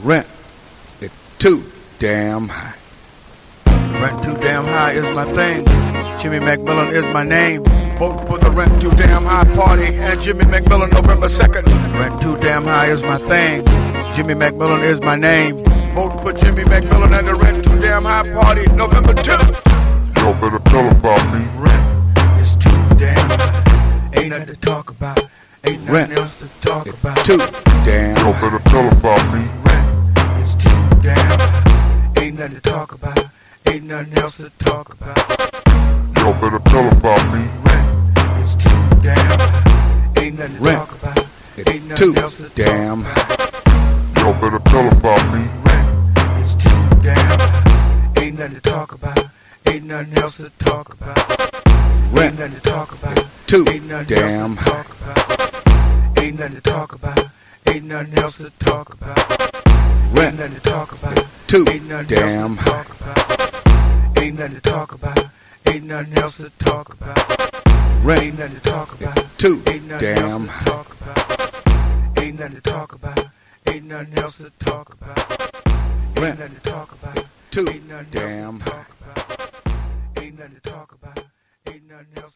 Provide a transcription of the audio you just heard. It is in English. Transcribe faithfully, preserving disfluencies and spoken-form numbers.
Rent is too damn high. Rent too damn high is my thing. Jimmy McMillan is my name. Vote for the Rent Too Damn High party and Jimmy McMillan November second. Rent too damn high is my thing. Jimmy McMillan is my name. Vote for Jimmy McMillan and the Rent Too Damn High party November second. Y'all better tell about me. Rent is too damn high. Ain't nothing to talk about. Ain't nothing Rent else to talk is about. too damn Y'all high. better tell about me. Rent is too damn high. Ain't nothing to talk about. Ain't nothing else to talk about. Y'all better tell about me. Rent is too damn high. Ain't nothing to Rent talk about. is Ain't nothing too else to damn talk high. about. Y'all better tell about me. Rent is too damn high. Ain't nothing to talk about. Ain't nothing else to talk about. Rent Ain't nothing to talk about. too Ain't nothing damn else to high. talk about. Ain't nothing to talk about. Ain't nothing else to talk about. Ain't Rent nothing to talk about. too Ain't nothing damn else to high. talk about. Ain't nothing to talk about. Ain't nothing else to talk about. Ain't Rent nothing to talk about. too Ain't nothing damn else to high. talk about. Ain't nothing to talk about. Ain't nothing else to talk about. Ain't Rent nothing to talk about. too Ain't nothing else damn to high. talk about. Ain't nothing to talk about. Ain't nothing else.